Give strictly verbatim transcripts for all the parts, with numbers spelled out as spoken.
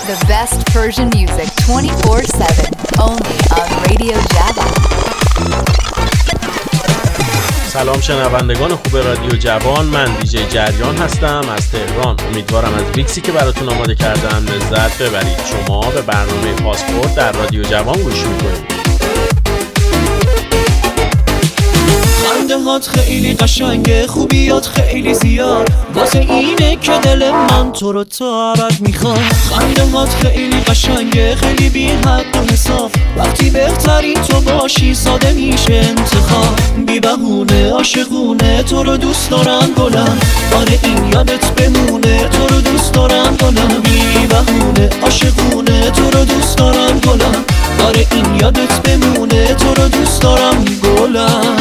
The best Persian music twenty-four seven only on Radio Javan. سلام شنوندگان خوب رادیو جوان، من دیجی جریان هستم از تهران. امیدوارم از ویکسی که براتون آماده کردم لذت ببرید. شما به برنامه پاسپورت در رادیو جوان گوش میکنید. خنده هات خیلی قشنگه، خوبیات خیلی زیاد، واسه اینه که دل من تو رو تا ابد میخواد. خنده هات خیلی قشنگه، خیلی بی حد و حساب، وقتی بهترین تو باشی ساده میشه انتخاب. بی بهونه عاشقونه تو رو دوست دارم گلم، آره این یادت بمونه تو رو دوست دارم گلم. بی بهونه عاشقونه تو رو دوست دارم گلم، آره این یادت بمونه تو رو دوست دارم گلم.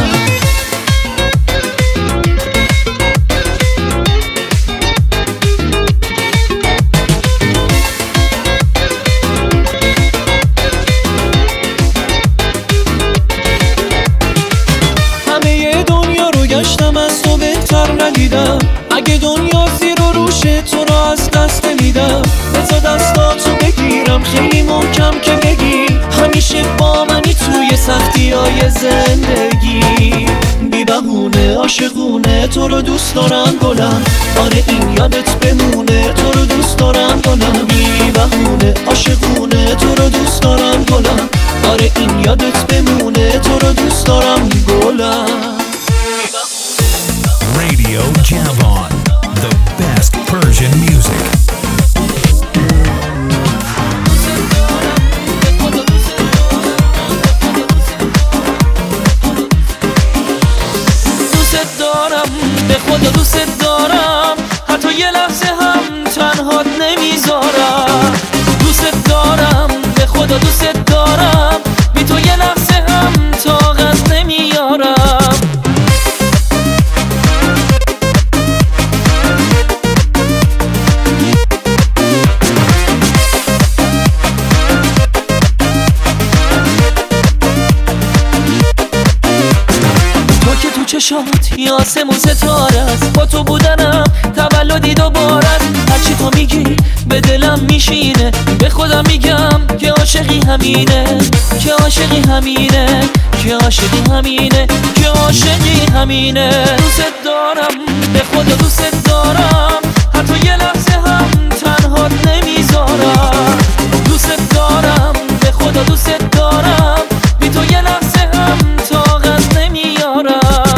ندیدم اگه دنیا زیر و روشه تو رو از دست نمیدم. بذار دستاتو بگیرم خیلی محکم که بگی همیشه با منی توی سختی های زندگی. بی بهونه عاشقونه تو رو دوست دارم گلم، آره این یادت بمونه تو رو دوست دارم گلم. بی بهونه عاشقونه تو رو دوست دارم گلم، آره این یادت بمونه تو رو دوست دارم گلم. Radio Javan, the best Persian music. دوست دارم به خدا دوست دارم، حتی یه لحظه هم تنهات نمیذارم. دوست دارم به خدا دوست دارم، بی تو یه لحظه هم طاقت نمیارم. چشات یا آسمون ستاره است، با تو بودنم تولدی دوباره است. هرچی تو میگی به دلم میشینه، به خودم میگم که عاشقی همینه، که عاشقی همینه، که عاشقی همینه، که عاشقی همینه. دوست دارم به خدا دوست دارم، حتی یه لحظه هم تنهات نمیذارم. دوست دارم به خدا دوست دارم، بی تو یه لحظه هم طاقت نمیارم.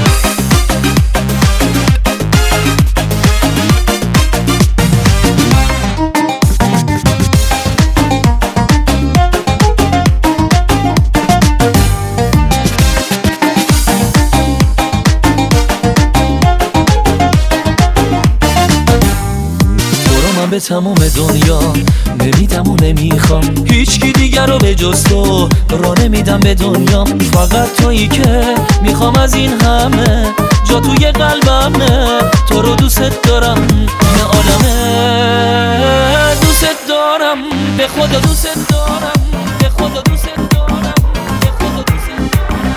به تمام دنیا نمیدم و نمیخوام هیچکی دیگر رو به جز تو، را نمیدم به دنیا. فقط تویی که میخوام از این همه، جا توی قلبمه، تو رو دوست دارم یه عالمه. دوست دارم به خدا دوست دارم، به خدا دوست دارم، به خدا دوست دارم.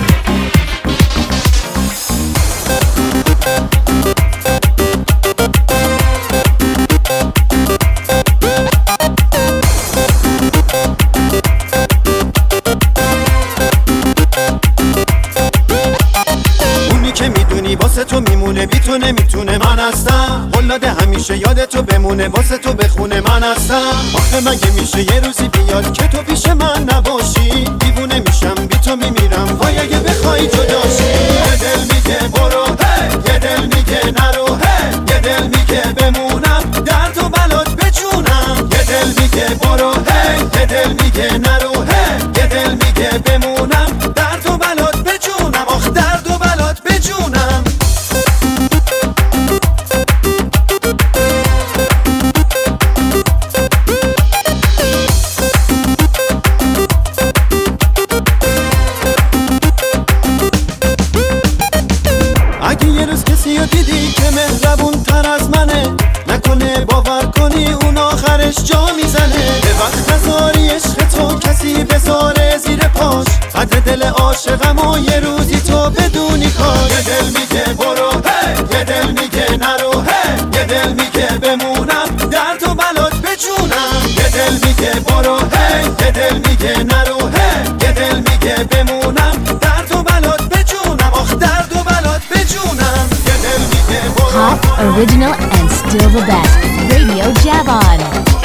واسه تو میمونه بی تو نمیتونه من هستم، قلاده همیشه یاد تو بمونه واسه تو بخونه من هستم. آخه مگه میشه یه روزی بیاد که تو پیش من نباشی؟ دیوونه میشم بی تو میمیرم وای اگه بخوای جداشی. یه دل میگه برو hey! یه دل میگه نرو hey! یه دل میگه بمونم در تو بلات بجونم. یه دل میگه برو hey! یه دل میگه نرو hey! یه دل میگه بمونم در تو بلات بجونم. آخ در تو بلات بجونم. اگه یه روز کسی رو دیدی که مهربون تر از منه، نکنه باور کنی اون آخرش جا میزنه. به وقت نذاری عشق تو کسی بذاره زیر پاش، قدر دل عاشقم و یه روزی تو بدونی کاش. یه دل میگه برو hey! یه دل میگه نرو hey! یه دل میگه بمونم در تو بلات بجونم. میگه برو هی، یه دل میگه نرو هی، یه دل میگه بمونم درد و بلات بجونم، آخ درد و بلات بجونم، یه دل میگه برو Hot, original, and still the best. Radio Javon.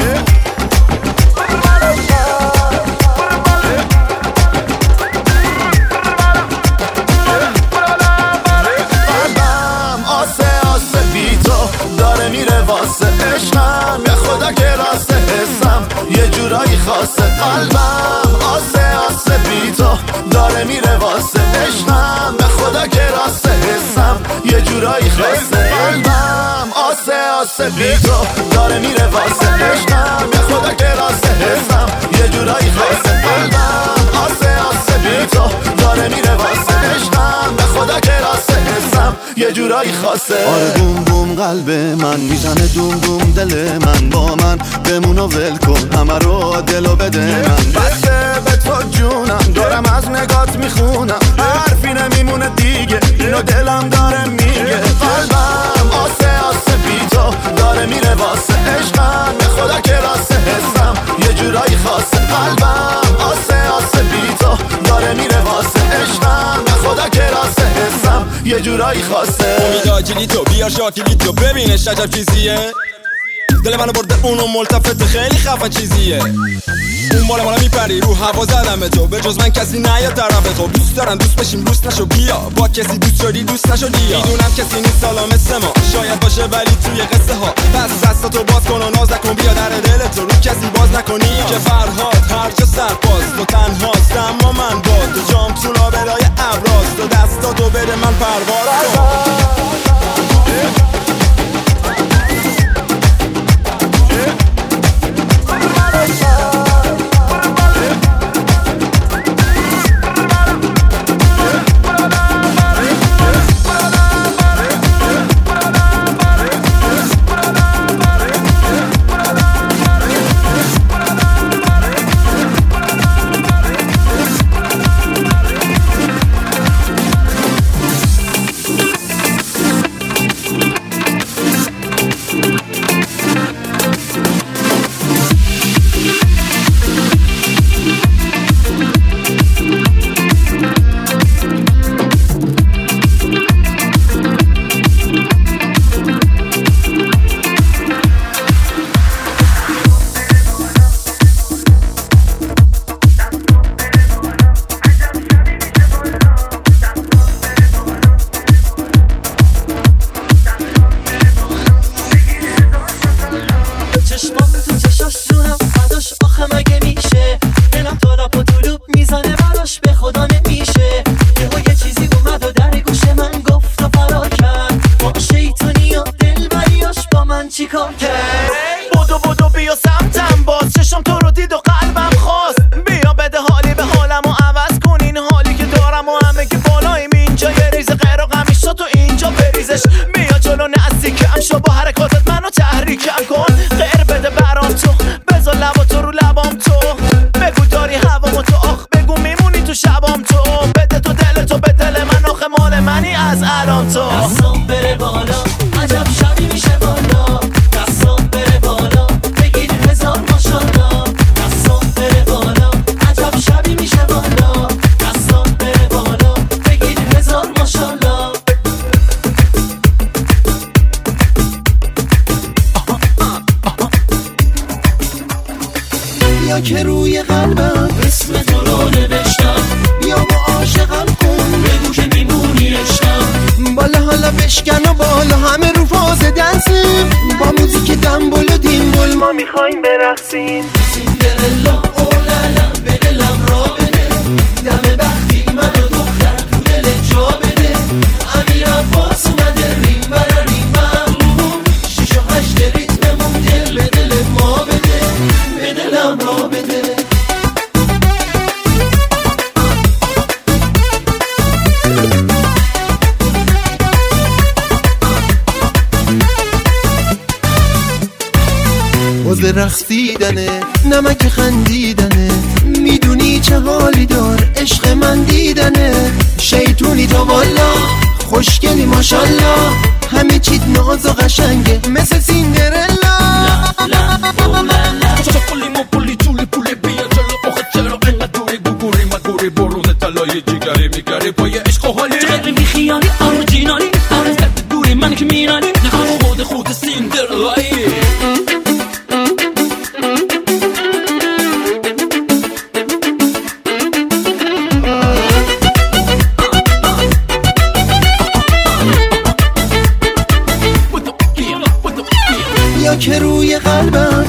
داره میره واسه عشقم، به خدا که راسته حسم یه جورایی خاصه، قلبم آسه آسه بی تو داره میره واسه عشقم، به خدا که راسته حسم یه جورایی خاصه، قلبم آسه آسه بی تو داره میره واسه عشقم، به خدا که راسته حسم یه جورایی خاصه، قلبم آسه آسه بی تو داره میره واسه عشقم، به خدا که راسته حسم یه جورایی خاصه. آره بوم بوم قلب من میزنه دوم دوم، دل من با من بمون و ول کن، همه رو دلو بده من، بسته به تو جونم، دارم از نگات میخونم، حرفی نمیمونه دیگه، اینو دلم داره میگه، قلبم آسه آسه بی تو داره میره واسه عشقم، به خدا که راسته حسم یه جورایی خاصه، قلبم آسه آسه بی تو داره میره واسه عشقم، به خدا که راسته حسم یه جورایی خاصه. امیدا کلیتو بیار شاکلیتو ببینش عجب چیزیه، دل منو برده اونو ملتفت خیلی خفن چیزیه، اون بالا بالا میپری رو هوا زدم به تو، به جز من کسی نیاد طرف تو، دوست دارم دوست بشیم دوست نشو بیا، با کسی دوست شدی دوست نشدی، میدونم کسی نیست سالا مثل ما، شاید باشه ولی توی قصه ها، پس دستاتو باز کن و ناز نکن، بیا در دلت رو کسی باز نکنی، که فرهاد هر جا سرپاز تو تنهاست اما من با تو، جام تو لابلای ابراز تو، دستاتو بده من پرواز کن. که روی قلبم اسم تو رو نوشتم، بیا با عاشقم کن بگو که میمونی عشقم، بالا حالا بشکن و بالا همه رو فاز دنسیم، با موزیک دنبول و دیمبول ما میخوایم برقصیم، سیندرلا اولالا به دلم را بده، دم بختی من و دختر تو دل جا بده، امیر عباس اومده ریم برا ریمم، شیش و هشت ریتممون دل به دل ما بده، به دلم را بده. باز رقصیدنه نمک خندیدنه، میدونی چه حالی دار عشق من دیدنه، شیطونی تو والا خوشگلی ماشالله، همه چیت ناز و قشنگه مثل سیندرلا، لا لا اولالا، چه پولی مو پولی چول دایی. یا که روی قلبم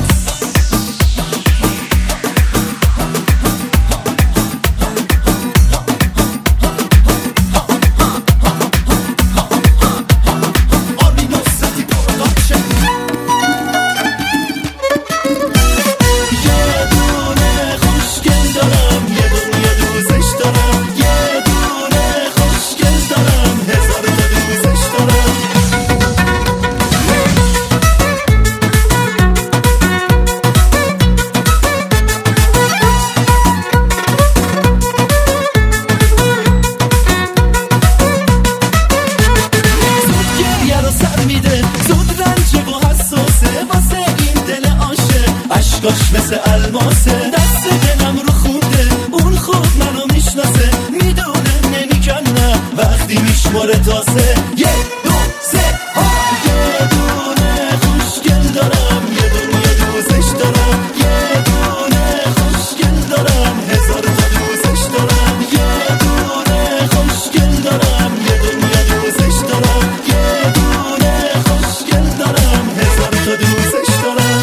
اشکاش مثل الماسه، دست دلم رو خونده، اون خوب منو میشناسه، میدونه نمیکنه وقتی میشماره تاسه. یه دو سه ها، یه دونه خوشگل دارم، یه دونه دوزش دارم، یه دونه خوشگل دارم، هزار تا دوزش دارم، یه دونه خوشگل دارم، یه دونه دوزش دارم، یه دونه خوشگل دارم، هزار تا دوزش دارم.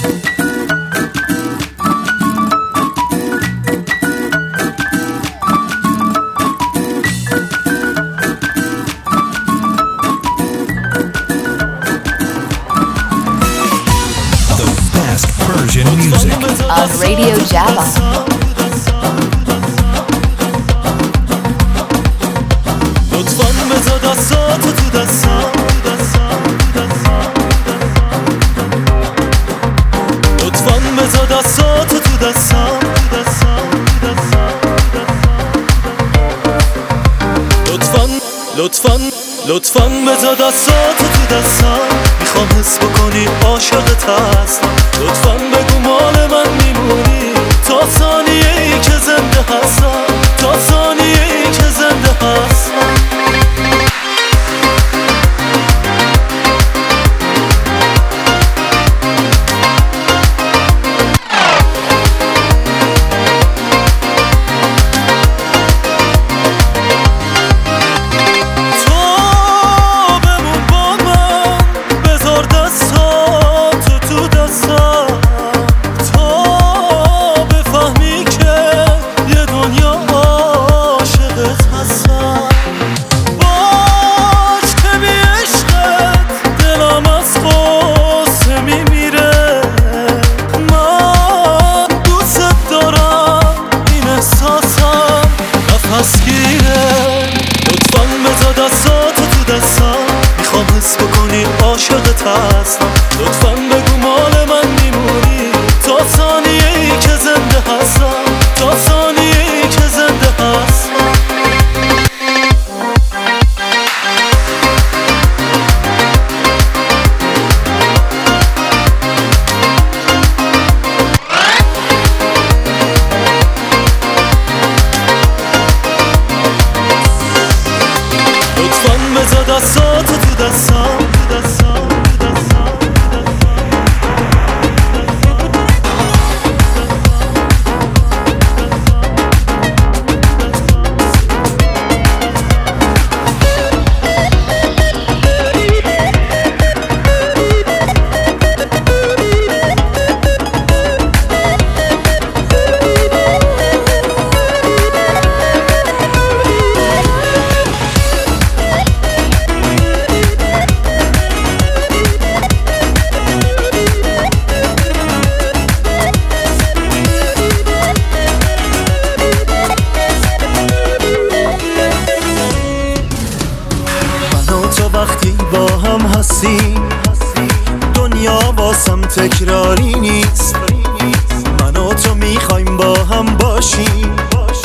On Radio Java. لطفاً بذار دستاتو تو دستم، لطفاً بذار دستاتو تو دستم، لطفاً لطفاً لطفاً بذار دستاتو تو دستم، میخوام حس بکنی عاشقت هستم. لطفاً بگو مال من میمونی تا ثانیه ای که زنده هستم، تا ثانیه ای که زنده هستم. تکراری نیست، من و تو میخوایم با هم باشیم،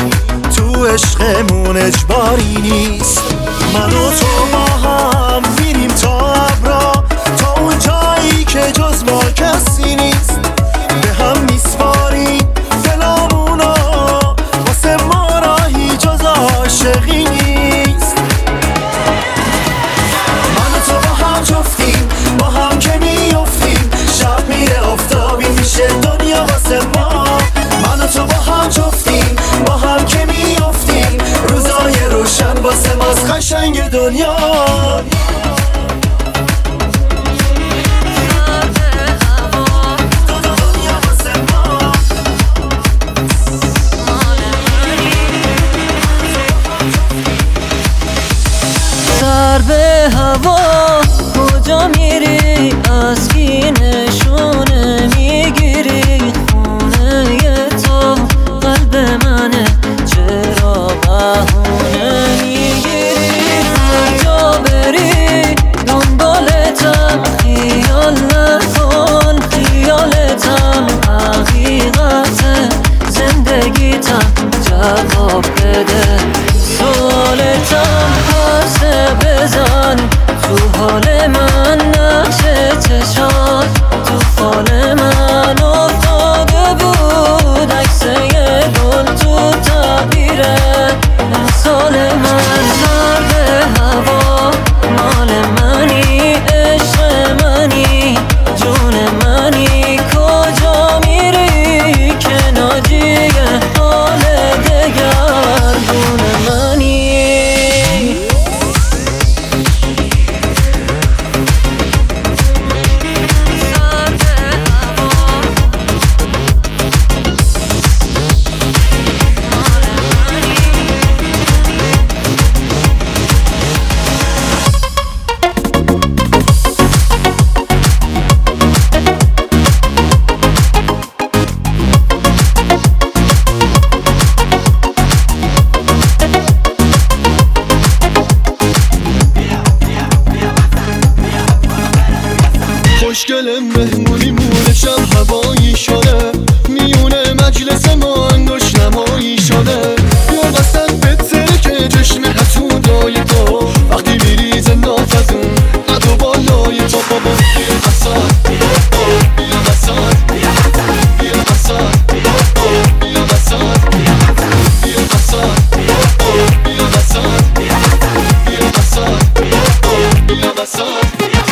تو عشقمون اجباری نیست. من و تو با هم میریم تا ابرا، تا اون جایی که جز ما کسی نیست، به هم میسپاریم دلامونا، واسه ما راهی جز عاشقی نیست. من و تو با هم جفتیم، با هم که میافتیم، دنیا سر به هوا کجا میری از کی نشونه میگیری خونه تو قلب منه چرا بهونه میگیری هر جا بری دنبالتم خیال نکن خیالتم حقیقت زندگیتم جواب بده سوالتم پرسه بزن تو حال من نقش چشات تو فال من افتاده بود عکسه گل تو تعبیر امسال من سر به هوا مال منی عشق منی جون منی کجا میری که ناجی حال دگرگون منی خوشگل مهمونی مونه شب هوایی شده میونه مجلس ما انگوش نمایی شده یا وسط بتره که چشم حسودای تو وقتی میریزه ناف از اون قد و بالای تو بابا بیا وسط بیا وسط بیا وسط بیا وسط بیا وسط بیا وسط بیا وسط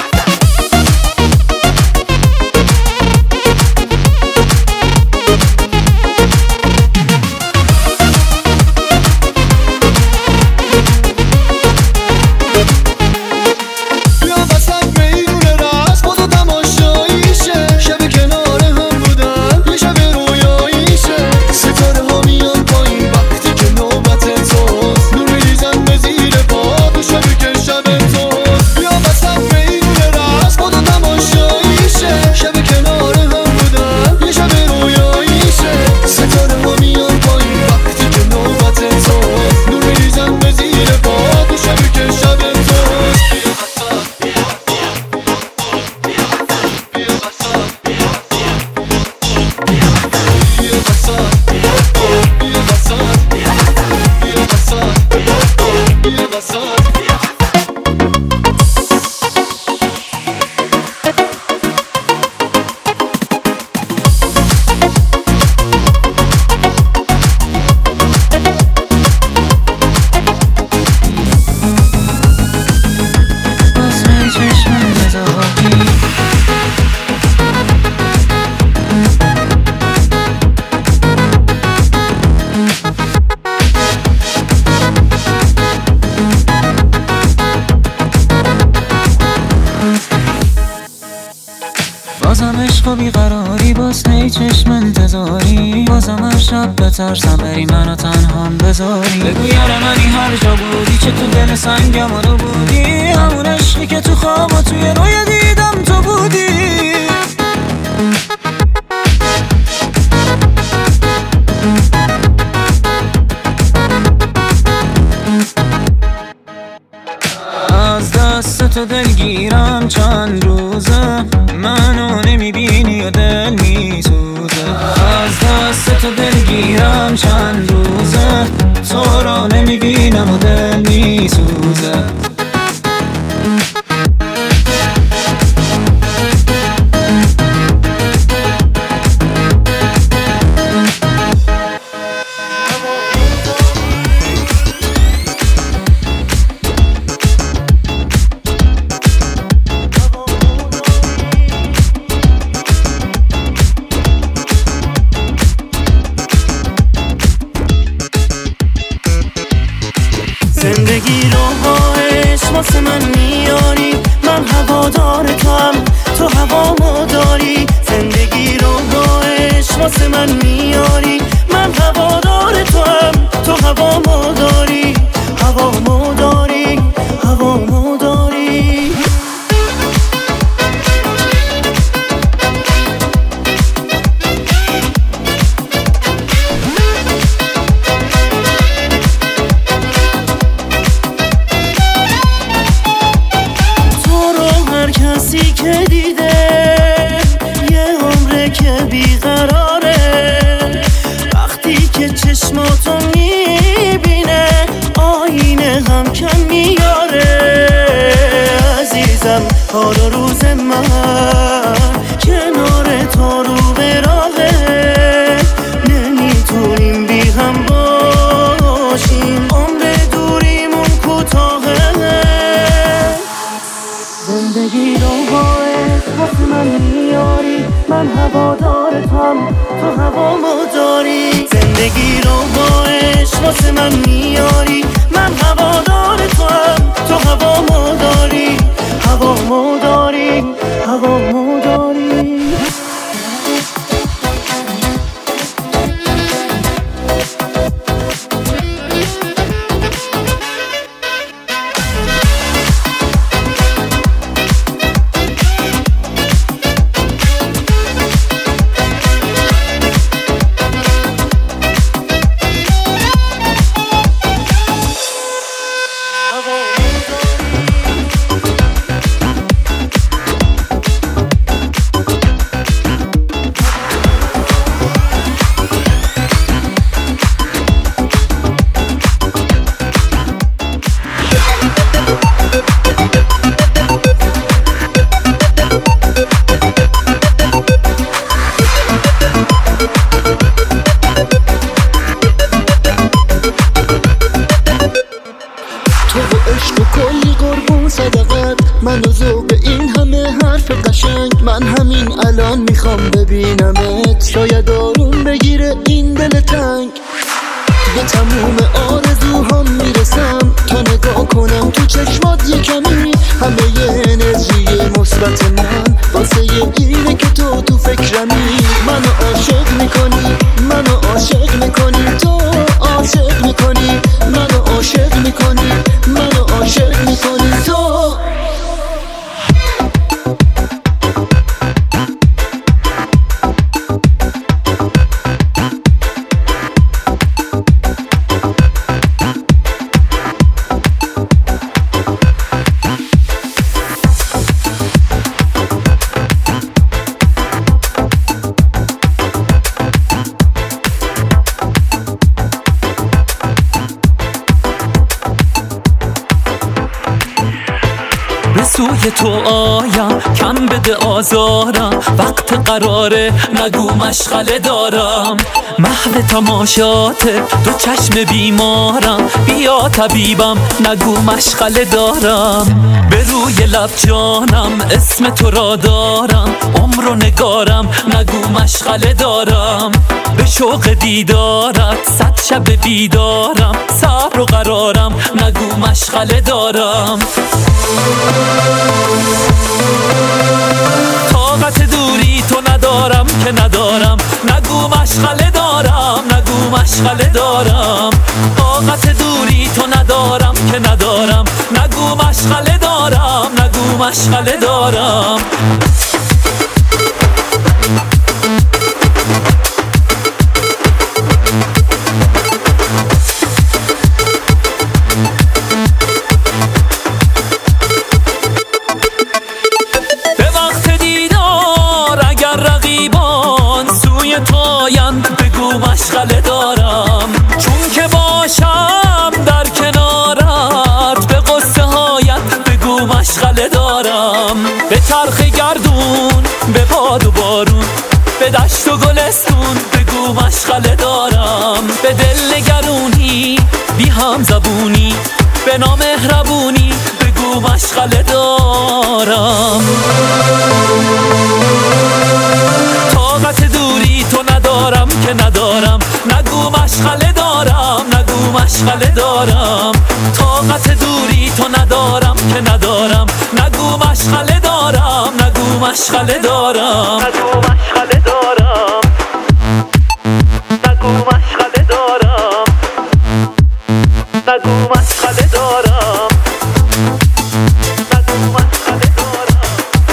بازم عشق و بیقراری باز هی چشم انتظاری بازم هر شب بترسم بری منو تنهام بذاری بگو یار منی هر جا بودی چه تو دل سنگم رو بودی همون عشقی که تو خواب و توی روی دیدم تو بودی از دست تو دلگیرم چند روزه منو نمیبینی و دل میسوزه از دست تو دلگیرم چند روزه تو را نمیبینم و دل میسوزه واسه من میاری، من هوادار تو هم، تو هوامو داری. زندگی رو با عشق واسه من میاری، من هوادار تو هم، تو هوامو داری، هوامو داری، هوامو داری. کسی که دیده یه عمره که بیقراره، وقتی که چشماتو میبینه آینه هم کم میاره. عزیزم حال و روز من کنار تو رو به راهه، نمیتونیم بی هم باشیم، عمر دوریمون کوتاهه. زندگی رو با عشق واسه من میاری، من هوادار تو هم، تو هوامو داری. زندگی رو با عشق واسه من میاری، من هوادار تو هم، تو هوامو داری، هوامو داری، هوامو داری. شاید آروم بگیره این دل تنگ، به تموم آرزوهام میرسم تا نگاه کنم تو چشمات یه کمی. همه ی انرژی مثبت من واسه اینه که تو تو فکرمی. منو عاشق میکنی، منو عاشق میکنی، تو عاشق میکنی، منو عاشق میکنی، منو عاشق میکنی تو. سوی تو آیم کم بده آزارم، وقت قراره نگو مشغله دارم. محو تماشاته دو چشم بیمارم، بیا طبیبم نگو مشغله دارم. به روی لب جانم اسم تو را دارم، عمر و نگارم نگو مشغله دارم. به شوق دیدارت صد شب بیدارم، صبر و قرارم نگو مشغله دارم. طاقت دوری تو ندارم که ندارم، نگو مشغله دارم، نگو مشغله دارم. طاقت دوری تو ندارم که ندارم، نگو مشغله دارم، نگو مشغله دارم. مشغله دارم چون که باشم در کنارت، به قصه هایت بگو مشغله دارم. به چرخ گردون، به باد و بارون، به دشت و گلستون بگو مشغله دارم. به دل نگرونی بی هم زبونی، به نامهربونی بگو مشغله دارم. طاقت دوری تو ندارم که ندارم، نگو مشغله دارم، نگو مشغله دارم. طاقت دوری تو ندارم مشغله دارم نگو مشغله دارم نگو مشغله دارم نگو مشغله دارم نگو مشغله دارم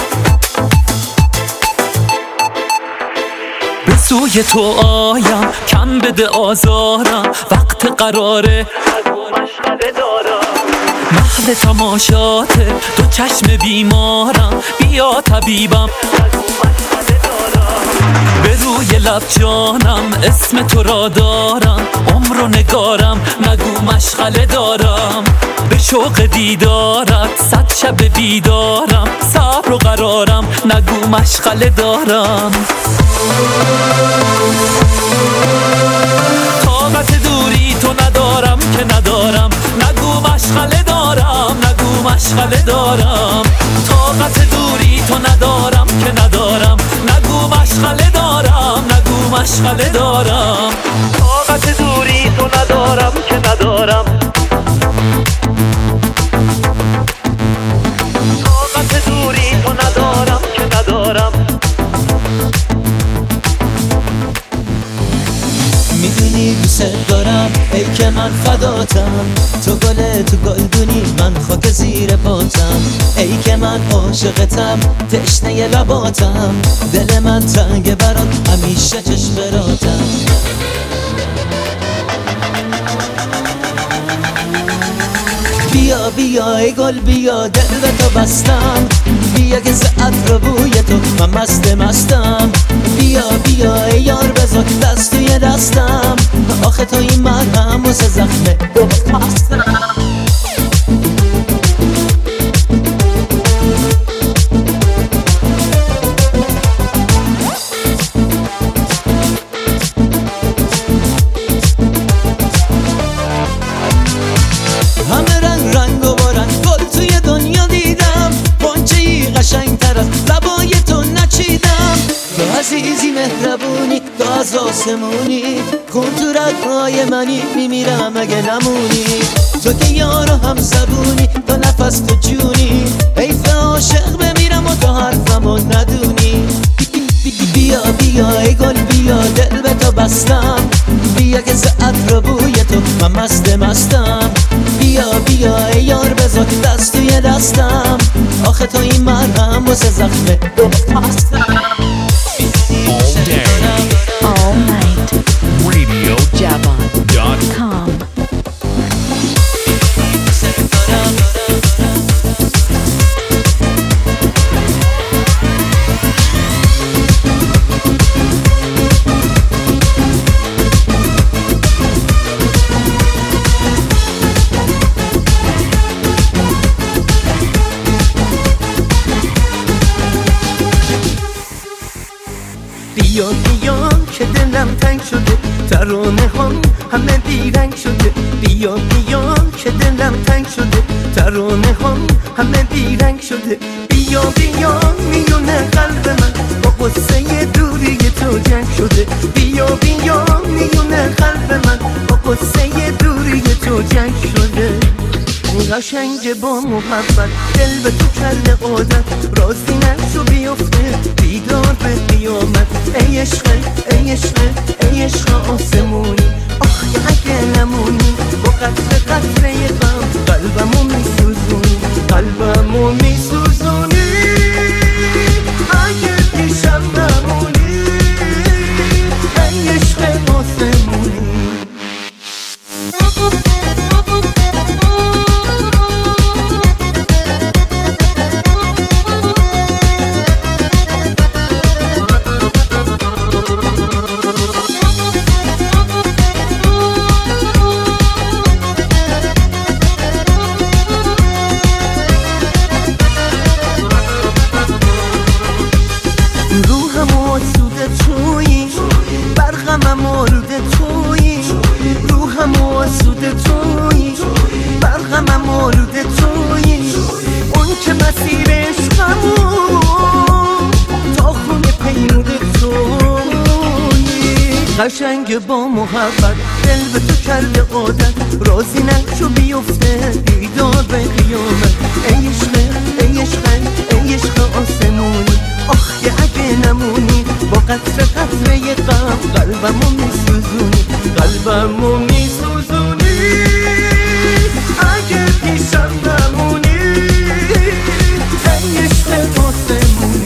به سوی تو آیم کم بده آزارم وقت قراره نگو مشغله دارم محو تماشاته دو چشم بیمارم بیا طبیبم نگو مشغله دارم به روی لب جانم اسم تو را دارم عمر و نگارم نگو مشغله دارم به شوق دیدارت صد شب بیدارم صبر و قرارم نگو مشغله دارم طاقت دوری تو ندارم که ندارم نگو مشغله دارم نگو مشغله دارم طاقت دوری تو ندارم که ندارم نگو مشغله دارم نگو مشغله دارم طاقت دوری تو ندارم که ندارم طاقت دوری تو ندارم که ندارم میدونی دوست دارم ای که من فداتم تو گل تو گلدونی من خاک زیر پاتم ای که من عاشقتم تشنه لباتم دل من تنگ برات همیشه چشم براتم بیا بیا ای گل بیا دل به تو بستم بیا که ساعت رو بوی تو من مست مستم بیا بیا ای یار بذار دست توی دستم آخه تو این مرهم واسه زخمه مستم همه رنگ رنگ و بارن گل توی دنیا دیدم پنچه ای قشنگ تر از لبای تو نچیدم تو عزیزی مهربونی تو از آسمونی خون تو رگهای منی میمیرم اگه نمونی تو که یار و هم زبونی تو نفس تو جونی حیف عاشق بمیرم و تو حرفمو ندونی بیا بیا ای گل بیا دل به تو بستم بیا که ساعت رو بوی تو من مست مستم بیا بیا ای یار بذار دست توی دستم آخه تو این مرهم واسه زخمه مستم All day, All night. radio Jabon dot com. بیا بیا که دلم تنگ شده ترانه هم همه بیرنگ شده بیا بیا که دلم تنگ شده ترانه هم همه بیرنگ شده بیا بیا میونه قلب من با قصه دوری تو جنگ شده بیا بیا میونه قلب من با قصه دوری تو جنگ شده قشنگ با محبت دل به تو کرده عادت رازی نشو بیفته بیدار به قیامت ای عشق ای عشق ای عشق آسمونی آخی اگه نمونی با قطره قطره غم قلبمو میسوزونی قلبمو میسوزونی اگه پیشم نمونی ای عشق آسمونی قشنگ با محبت دل به تو کرده عادت رازی نشو بیفته بیدار به قیامت ای عشق ای ای عشق ای عشق آسمونی، آخ که اگه نمونی با قطره قطره غم قلبمو میسوزونی، قلبمو میسوزونی اگه پیشم نمونی ای عشق آسمونی.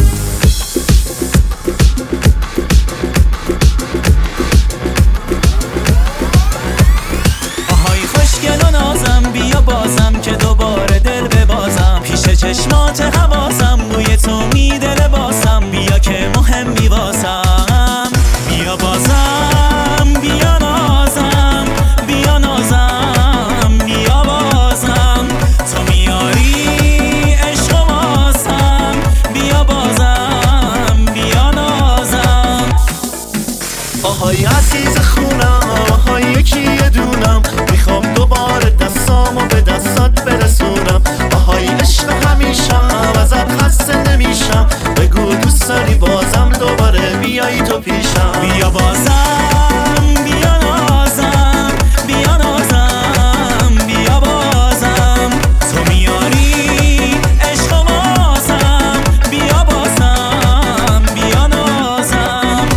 آهای خوشگل و نازم بیا بازم که دوباره دل ببازم، پیش چشمات حواسم روی تو میده لباسم، بیا که مهم میواسم، بیا بازم بیا نازم بیا نازم بیا بازم، تو میاری عشق واسم، بیا بازم بیا نازم. آهای عزیز خونم، آهای یکی یه دونم، میخوام دوباره دستامو به دستات برسونم، آهای عشق همیشم ازت خسته نمیشم، بگو دوست داری بازم دوباره بیایی تو پیشم، بیا بازم بیا نازم بیا نازم بیا بازم، تو میاری عشق واسم، بیا بازم بیا نازم.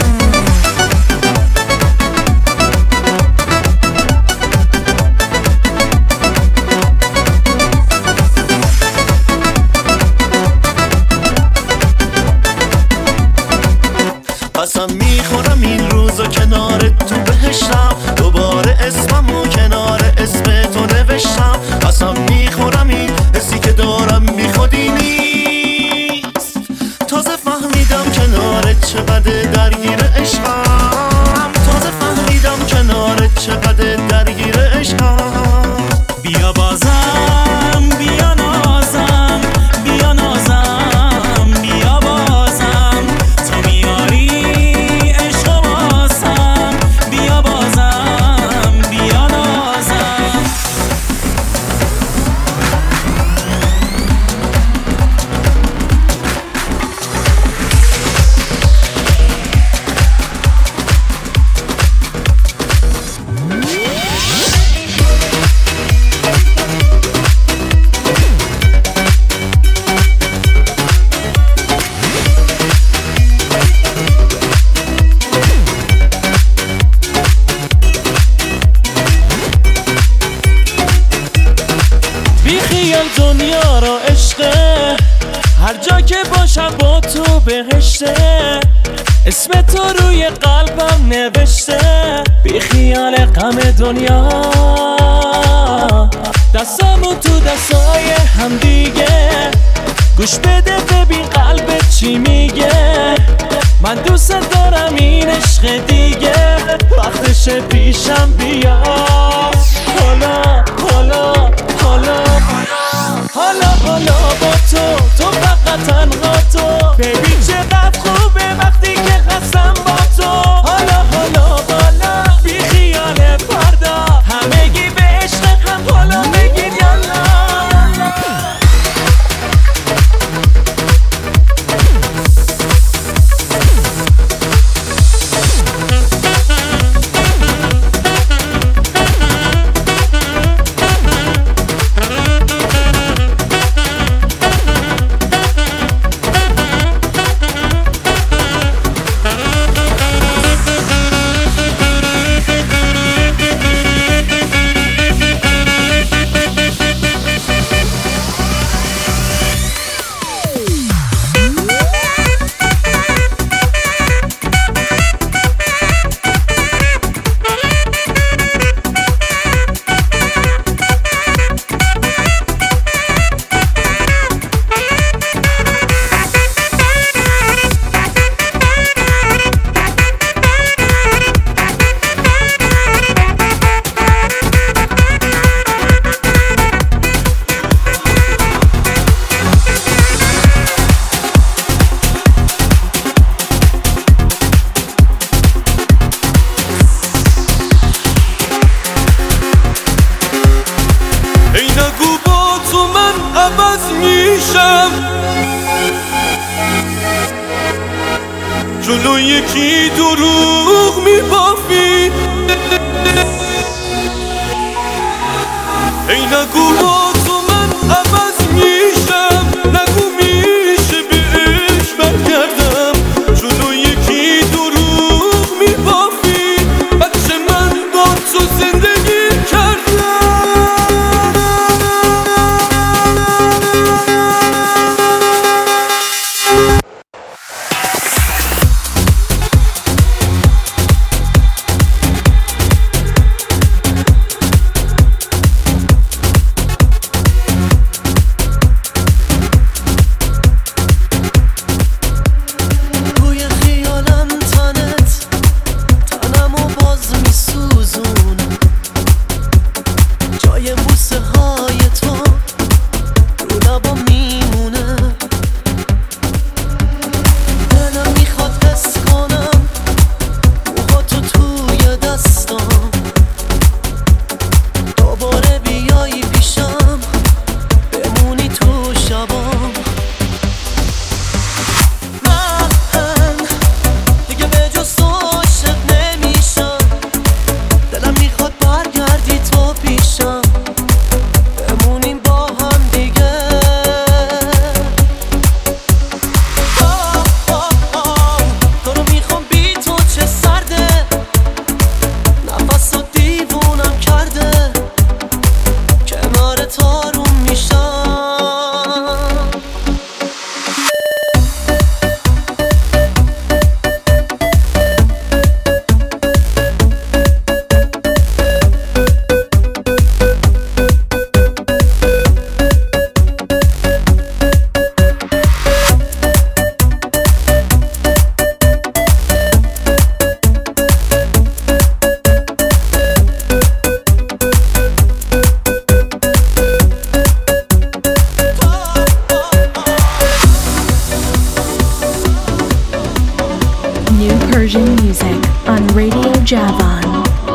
قسم میخورم این روزا کنارت تو بهشتم، دوباره اسممو کنار اسم تو نوشتم، قسم میخورم این حسی که دارم بی خودی نیست، تازه فهمیدم کنارت چقدر درگیر عشقم، تازه فهمیدم کنارت چقدر درگیر عشقم. بیا بازم بیا نازم بیا نازم بیا بازم، تو میاری عشق واسم، بیا بازم بیا نازم. بی خیال دنیا را عشقه، هر جا که باشم با تو بهشته، اسم تو روی قلبم نوشته، بی خیال غم دنیا، دستامو تو دستای هم دیگه، گوش بده ببین قلبت چی میگه، من دوست دارم این عشق دیگه، وقتش پیشم بیا، حالا حالا حالا حالا حالا با تو، تو فقط تنها تو، ببین چقدر خوبه وقتی که هستم با تو، حالا حالا بالا بی خیال فردا، همگی به عشق هم حالا بگید یالا. جلو یکی دروغ میبافی، ای نگو با تو من عوض میشم، New Persian music on Radio Javan.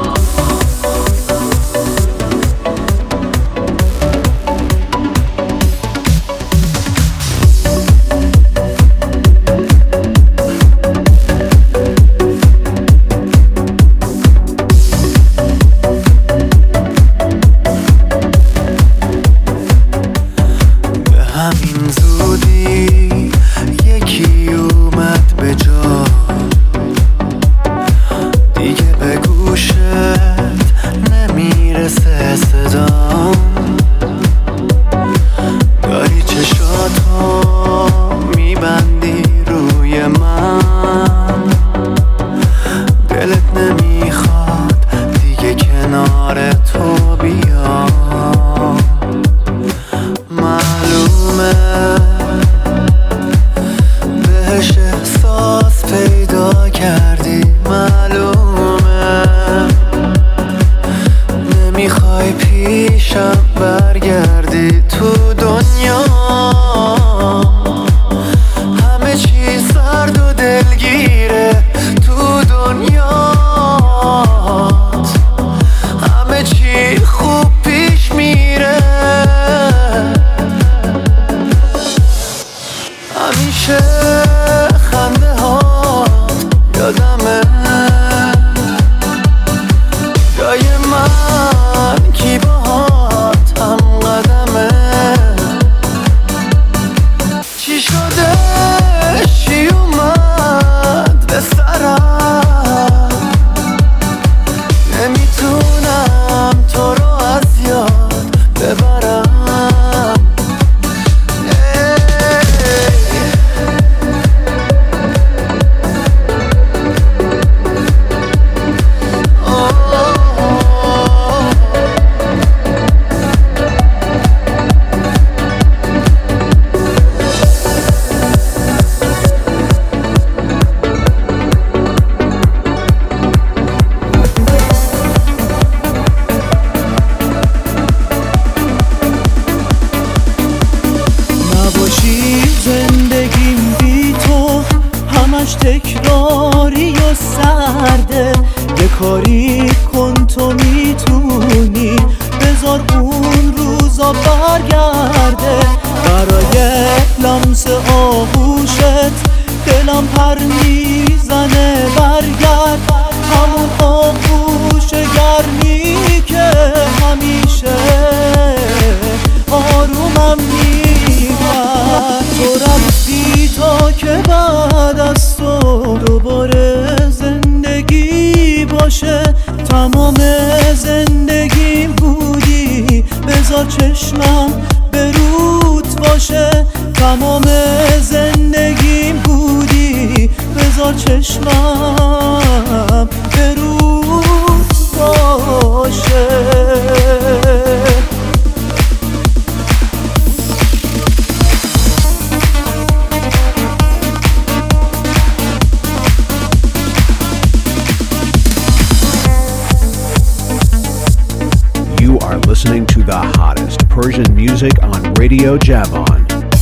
Listening to the hottest Persian music on Radio Javan.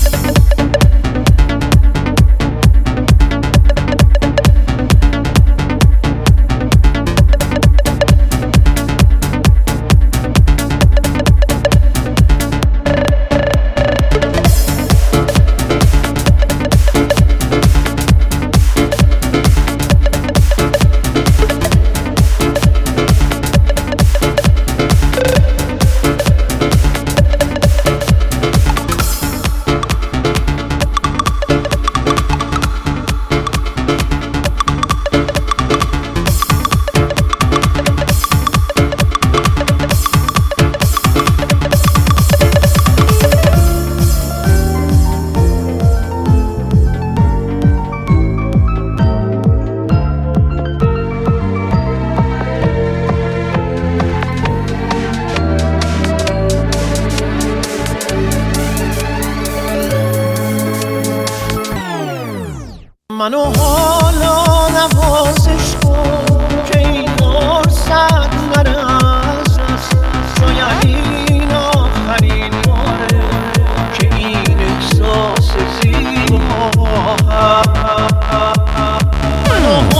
منو حالا نوازش کن که این فرصت نرست شاید این آخرین باره که این احساس زیبا منو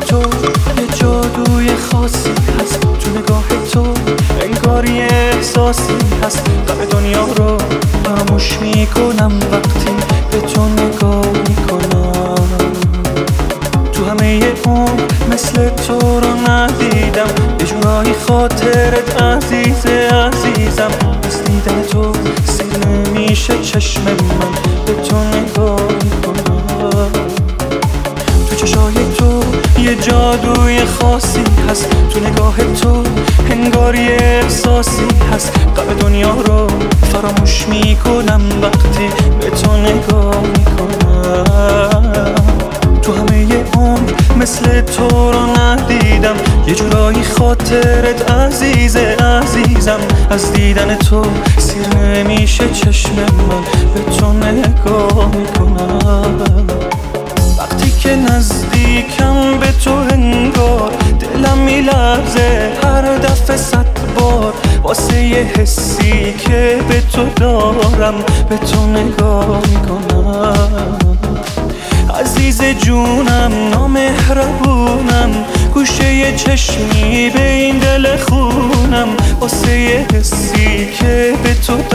تو یه جادوی خاصی هست، تو نگاه تو انگار یه احساسی هست. غم دنیا رو فراموش میکنم وقتی به تو نگاه میکنم. تو همه عمر مثل تو رو ندیدم، یه جورایی خاطرت عزیزه عزیزم. از دیدن تو سیر نمیشه چشم من به تو نگاه میکنم. تو چشای تو یه جادوی خاصی هست، تو نگاه تو انگار یه احساسی هست. غم دنیا رو فراموش میکنم وقتی به تو نگاه میکنم. تو همه عمر مثل تو رو ندیدم، یه جورایی خاطرت عزیزه عزیزم. از دیدن تو سیر نمیشه چشم من به تو نگاه میکنم. وقتی که نزدیکم به تو انگار دلم میلرزه هر دفعه صد بار، واسه یه حسی که به تو دارم به تو نگاه میکنم. عزیز جونم نامهربونم، گوشه یه چشمی به این دل خونم، واسه یه حسی که به تو